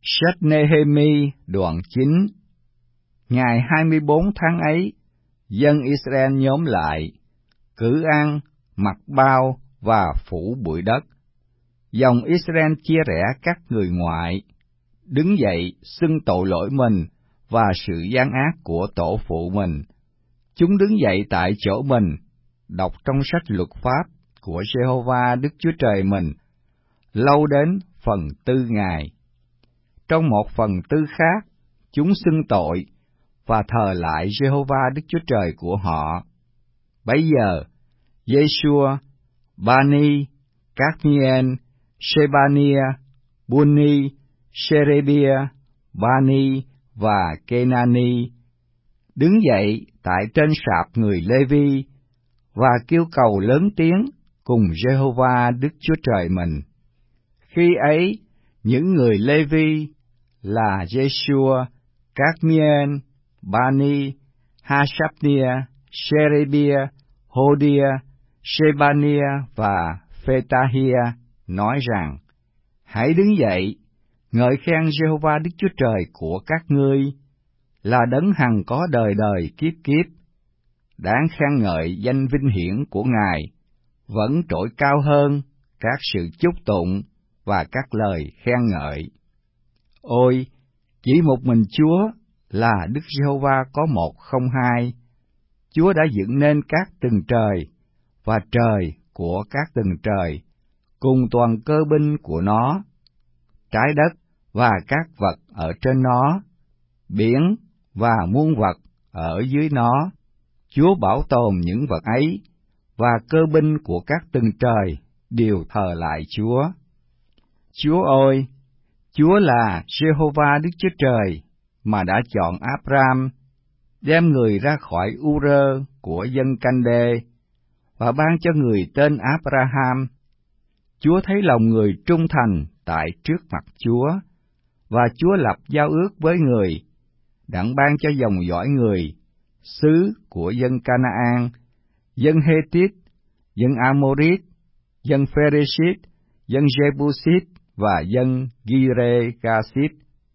Sách Nehemi đoạn 9. Ngày 24 tháng ấy, dân Israel nhóm lại, cử ăn, mặc bao và phủ bụi đất. Dòng Israel chia rẽ các người ngoại, đứng dậy xưng tội lỗi mình và sự gian ác của tổ phụ mình. Chúng đứng dậy tại chỗ mình, đọc trong sách luật pháp của Giê-hô-va Đức Chúa Trời mình, lâu đến phần 4 ngày. Trong một phần 4 khác, chúng xưng tội và thờ lại Giê-hô-va Đức Chúa Trời của họ. Bấy giờ, Giê-xua, Bani, Cát-mi-en, Shebania, Bunni, Sherebia, Bani và Kenani đứng dậy tại trên sạp người Lê-vi và kêu cầu lớn tiếng cùng Giê-hô-va Đức Chúa Trời mình. Khi ấy, những người Lê-vi là Giê-xua, Cát-mi-en, Bani, Ha-shabnia, Sherebia, Hô-đia, Shebania và Phê-ta-hia nói rằng: Hãy đứng dậy, ngợi khen Giê-hô-va Đức Chúa Trời của các ngươi, là đấng hằng có đời đời kiếp kiếp. Đáng khen ngợi danh vinh hiển của Ngài, vẫn trội cao hơn các sự chúc tụng và các lời khen ngợi. Ôi, chỉ một mình Chúa là Đức Giê-hô-va có một không hai. Chúa đã dựng nên các tầng trời và trời của các tầng trời, cùng toàn cơ binh của nó, trái đất và các vật ở trên nó, biển và muôn vật ở dưới nó. Chúa bảo tồn những vật ấy, và cơ binh của các tầng trời đều thờ lại Chúa. Chúa ơi, Chúa là Giê-hô-va Đức Chúa Trời mà đã chọn Áp-ram, đem người ra khỏi U-rơ của dân Canh-đê và ban cho người tên Áp-ra-ham. Chúa thấy lòng người trung thành tại trước mặt Chúa, và Chúa lập giao ước với người, đặng ban cho dòng dõi người, xứ của dân Ca-na-an, dân Hê-tít, dân A-mô-rít, dân Phê-rê-xít, dân Giê-bu-xít và dân Gi-rê-ga-xít.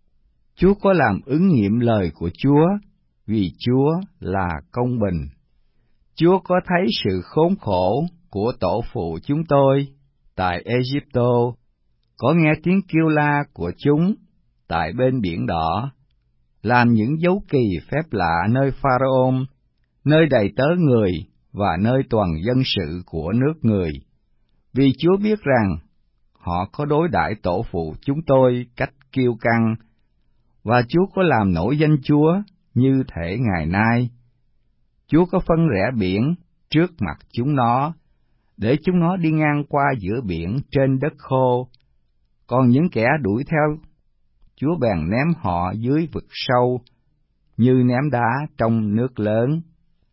Chúa có làm ứng nghiệm lời của Chúa, vì Chúa là công bình. Chúa có thấy sự khốn khổ của tổ phụ chúng tôi tại Ê-díp-tô, có nghe tiếng kêu la của chúng tại bên biển đỏ, làm những dấu kỳ phép lạ nơi Pharaon, nơi đầy tớ người và nơi toàn dân sự của nước người. Vì Chúa biết rằng họ có đối đãi tổ phụ chúng tôi cách kiêu căng, và Chúa có làm nổi danh Chúa như thể ngày nay. Chúa có phân rẽ biển trước mặt chúng nó, để chúng nó đi ngang qua giữa biển trên đất khô. Còn những kẻ đuổi theo, Chúa bèn ném họ dưới vực sâu, như ném đá trong nước lớn.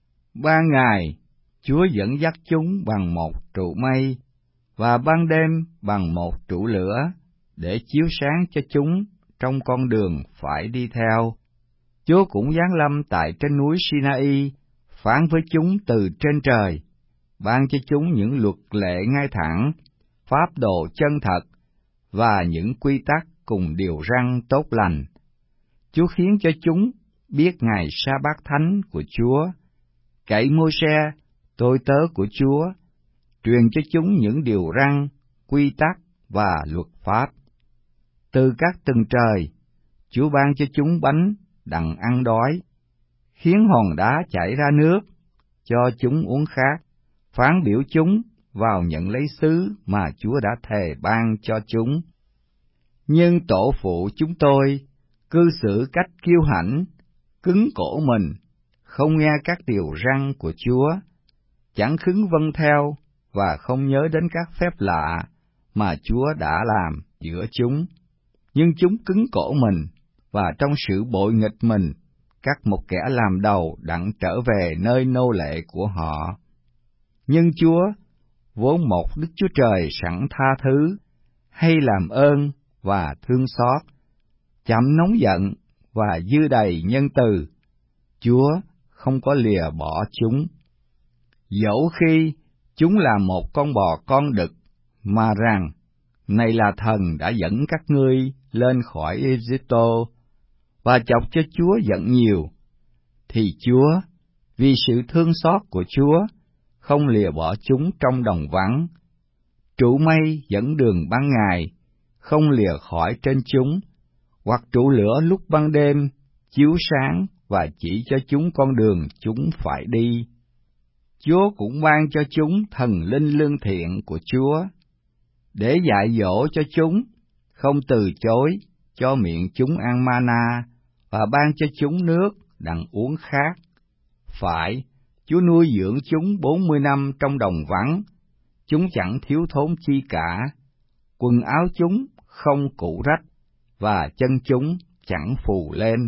Ban ngày, Chúa dẫn dắt chúng bằng một trụ mây, và ban đêm bằng một trụ lửa, để chiếu sáng cho chúng trong con đường phải đi theo. Chúa cũng giáng lâm tại trên núi Sinai, phán với chúng từ trên trời, ban cho chúng những luật lệ ngay thẳng, pháp độ chân thật, và những quy tắc cùng điều răn tốt lành. Chúa khiến cho chúng biết ngày sa bát thánh của Chúa, cậy Môi-se, tôi tớ của Chúa, truyền cho chúng những điều răn, quy tắc và luật pháp. Từ các tầng trời, Chúa ban cho chúng bánh đặng ăn đói, khiến hòn đá chảy ra nước, cho chúng uống khát, phán biểu chúng vào nhận lấy xứ mà Chúa đã thề ban cho chúng. Nhưng tổ phụ chúng tôi cư xử cách kiêu hãnh, cứng cổ mình, không nghe các điều răn của Chúa, chẳng khứng vâng theo và không nhớ đến các phép lạ mà Chúa đã làm giữa chúng. Nhưng chúng cứng cổ mình, và trong sự bội nghịch mình, cắt một kẻ làm đầu đặng trở về nơi nô lệ của họ. Nhưng Chúa, vốn một Đức Chúa Trời sẵn tha thứ, hay làm ơn và thương xót, chậm nóng giận và dư đầy nhân từ, Chúa không có lìa bỏ chúng. Dẫu khi chúng là một con bò con đực, mà rằng này là thần đã dẫn các ngươi lên khỏi Ê-díp-tô, và chọc cho Chúa giận nhiều, thì Chúa, vì sự thương xót của Chúa, không lìa bỏ chúng trong đồng vắng. Trụ mây dẫn đường ban ngày, không lìa khỏi trên chúng, hoặc trụ lửa lúc ban đêm, chiếu sáng và chỉ cho chúng con đường chúng phải đi. Chúa cũng ban cho chúng thần linh lương thiện của Chúa, để dạy dỗ cho chúng, không từ chối cho miệng chúng ăn mana, và ban cho chúng nước đặng uống khát. Phải, Chúa nuôi dưỡng chúng 40 năm trong đồng vắng, chúng chẳng thiếu thốn chi cả, quần áo chúng không cũ rách, và chân chúng chẳng phù lên.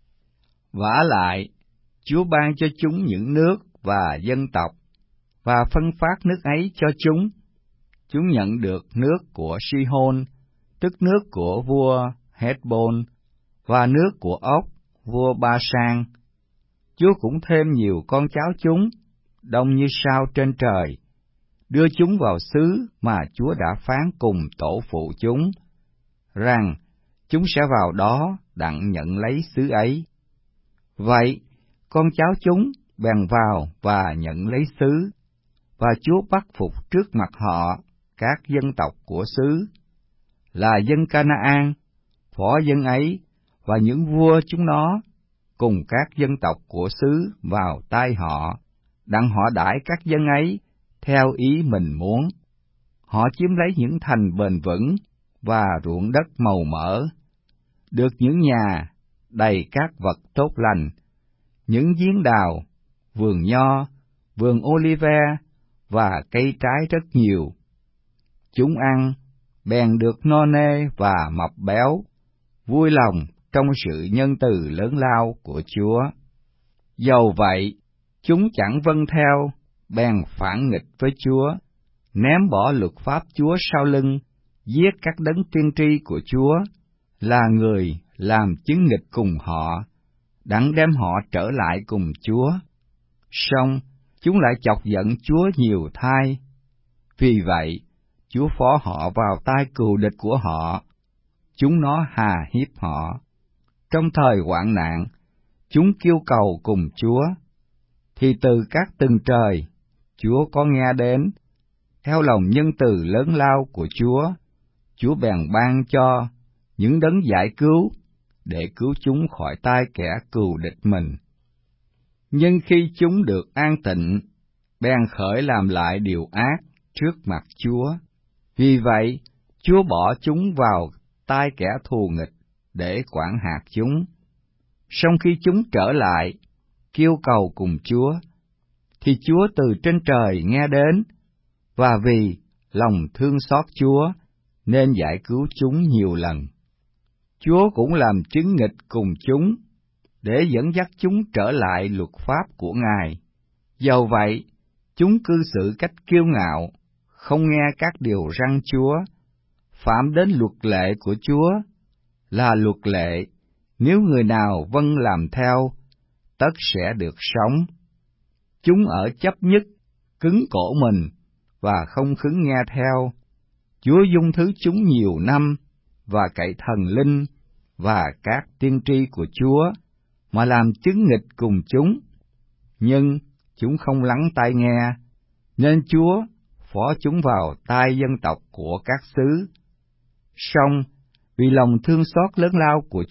Vả lại, Chúa ban cho chúng những nước và dân tộc, và phân phát nước ấy cho chúng. Chúng nhận được nước của Sihon, tức nước của vua Heshbon, và nước của Ốc, vua Ba-san. Chúa cũng thêm nhiều con cháu chúng, đông như sao trên trời, đưa chúng vào xứ mà Chúa đã phán cùng tổ phụ chúng, rằng chúng sẽ vào đó đặng nhận lấy xứ ấy. Vậy, con cháu chúng bèn vào và nhận lấy xứ, và Chúa bắt phục trước mặt họ các dân tộc của xứ, là dân Canaan, phó dân ấy, và những vua chúng nó, cùng các dân tộc của xứ vào tay họ, đặng họ đãi các dân ấy theo ý mình muốn. Họ chiếm lấy những thành bền vững và ruộng đất màu mỡ, được những nhà đầy các vật tốt lành, những giếng đào, vườn nho, vườn olive và cây trái rất nhiều. Chúng ăn, bèn được no nê và mập béo, vui lòng trong sự nhân từ lớn lao của Chúa. Dầu vậy, chúng chẳng vâng theo, bèn phản nghịch với Chúa, ném bỏ luật pháp Chúa sau lưng, giết các đấng tiên tri của Chúa, là người làm chứng nghịch cùng họ, đặng đem họ trở lại cùng Chúa. Song chúng lại chọc giận Chúa nhiều thai. Vì vậy, Chúa phó họ vào tay cừu địch của họ, chúng nó hà hiếp họ. Trong thời hoạn nạn, chúng kêu cầu cùng Chúa, thì từ các tầng trời, Chúa có nghe đến. Theo lòng nhân từ lớn lao của Chúa bèn ban cho những đấng giải cứu, để cứu chúng khỏi tay kẻ cừu địch mình. Nhưng khi chúng được an tịnh, bèn khởi làm lại điều ác trước mặt Chúa. Vì vậy, Chúa bỏ chúng vào tay kẻ thù nghịch để quản hạt chúng. Song khi chúng trở lại, kêu cầu cùng Chúa, thì Chúa từ trên trời nghe đến, và vì lòng thương xót Chúa, nên giải cứu chúng nhiều lần. Chúa cũng làm chứng nghịch cùng chúng, để dẫn dắt chúng trở lại luật pháp của Ngài. Dầu vậy, chúng cư xử cách kiêu ngạo, không nghe các điều răn Chúa, phạm đến luật lệ của Chúa, là luật lệ, nếu người nào vâng làm theo, tất sẽ được sống. Chúng ở chấp nhất, cứng cổ mình, và không khứng nghe theo. Chúa dung thứ chúng nhiều năm, và cậy thần linh, và các tiên tri của Chúa, mà làm chứng nghịch cùng chúng. Nhưng chúng không lắng tai nghe, nên Chúa phó chúng vào tay dân tộc của các xứ. Song vì lòng thương xót lớn lao của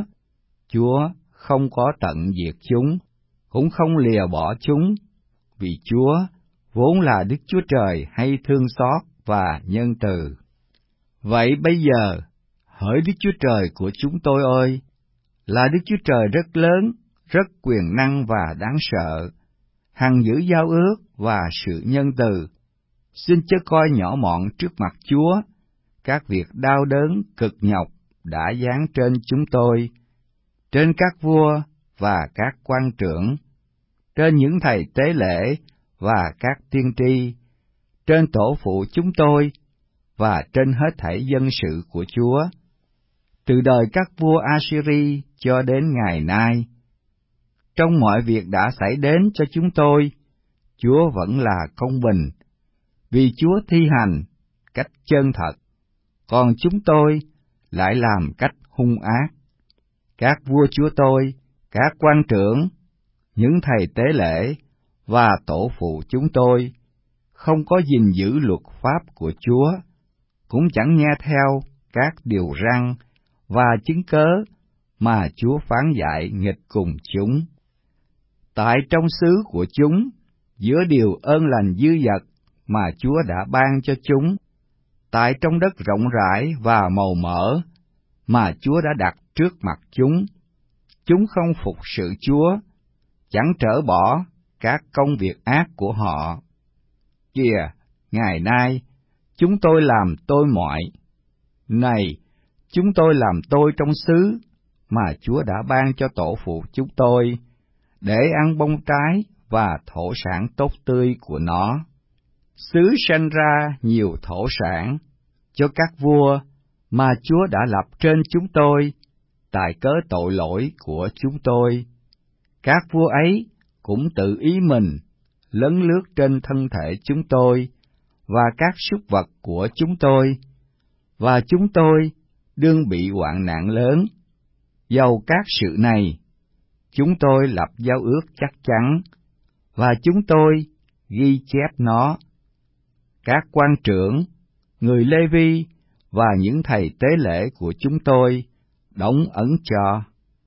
Chúa không có tận diệt chúng, cũng không lìa bỏ chúng, vì Chúa vốn là Đức Chúa Trời hay thương xót và nhân từ. Vậy bây giờ, hỡi Đức Chúa Trời của chúng tôi ơi, là Đức Chúa Trời rất lớn, rất quyền năng và đáng sợ, hằng giữ giao ước và sự nhân từ. Xin chớ coi nhỏ mọn trước mặt Chúa các việc đau đớn cực nhọc đã giáng trên chúng tôi, trên các vua và các quan trưởng, trên những thầy tế lễ và các tiên tri, trên tổ phụ chúng tôi và trên hết thảy dân sự của Chúa, từ đời các vua Assyri cho đến ngày nay. Trong mọi việc đã xảy đến cho chúng tôi, Chúa vẫn là công bình, vì Chúa thi hành cách chân thật. còn chúng tôi lại làm cách hung ác. Các vua chúa tôi, các quan trưởng, những thầy tế lễ và tổ phụ chúng tôi không có gìn giữ luật pháp của Chúa, cũng chẳng nghe theo các điều răn và chứng cớ mà Chúa phán dạy nghịch cùng chúng. Tại trong xứ của chúng, giữa điều ơn lành dư dật mà Chúa đã ban cho chúng, tại trong đất rộng rãi và màu mỡ mà Chúa đã đặt trước mặt chúng không phục sự Chúa, chẳng trở bỏ các công việc ác của họ. Kìa, ngày nay, chúng tôi làm tôi mọi. Này, chúng tôi làm tôi trong xứ mà Chúa đã ban cho tổ phụ chúng tôi, để ăn bông trái và thổ sản tốt tươi của nó. Xứ sanh ra nhiều thổ sản cho các vua mà Chúa đã lập trên chúng tôi, tại cớ tội lỗi của chúng tôi. Các vua ấy cũng tự ý mình lấn lướt trên thân thể chúng tôi và các súc vật của chúng tôi, và chúng tôi đương bị hoạn nạn lớn. Dầu các sự này, chúng tôi lập giao ước chắc chắn, và chúng tôi ghi chép nó. Các quan trưởng, người Lê Vi và những thầy tế lễ của chúng tôi đóng ấn cho.